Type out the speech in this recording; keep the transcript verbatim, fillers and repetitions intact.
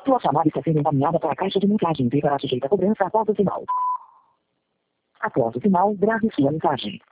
Sua chamada está sendo encaminhada para a caixa de mensagem e ficará sujeita a cobrança após o sinal. Após o sinal, grave sua mensagem.